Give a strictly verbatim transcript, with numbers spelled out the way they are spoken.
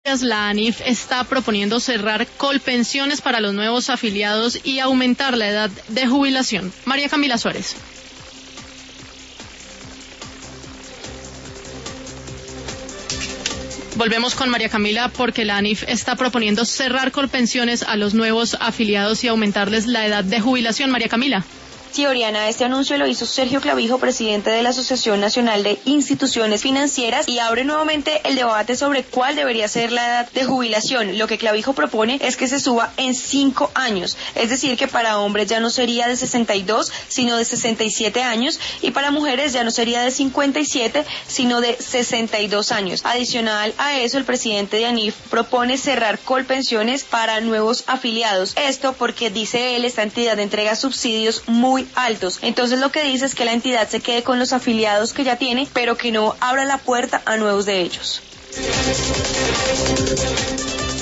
La ANIF está proponiendo cerrar Colpensiones para los nuevos afiliados y aumentar la edad de jubilación. María Camila Suárez. Volvemos con María Camila porque la ANIF está proponiendo cerrar Colpensiones a los nuevos afiliados y aumentarles la edad de jubilación. María Camila. Sí, Oriana, este anuncio lo hizo Sergio Clavijo, presidente de la Asociación Nacional de Instituciones Financieras, y abre nuevamente el debate sobre cuál debería ser la edad de jubilación. Lo que Clavijo propone es que se suba en cinco años, es decir, que para hombres ya no sería de sesenta y dos, sino de sesenta y siete años, y para mujeres ya no sería de cincuenta y siete, sino de sesenta y dos años. Adicional a eso, el presidente de ANIF propone cerrar Colpensiones para nuevos afiliados. Esto porque, dice él, esta entidad entrega subsidios muy altos. Entonces lo que dice es que la entidad se quede con los afiliados que ya tiene, pero que no abra la puerta a nuevos de ellos.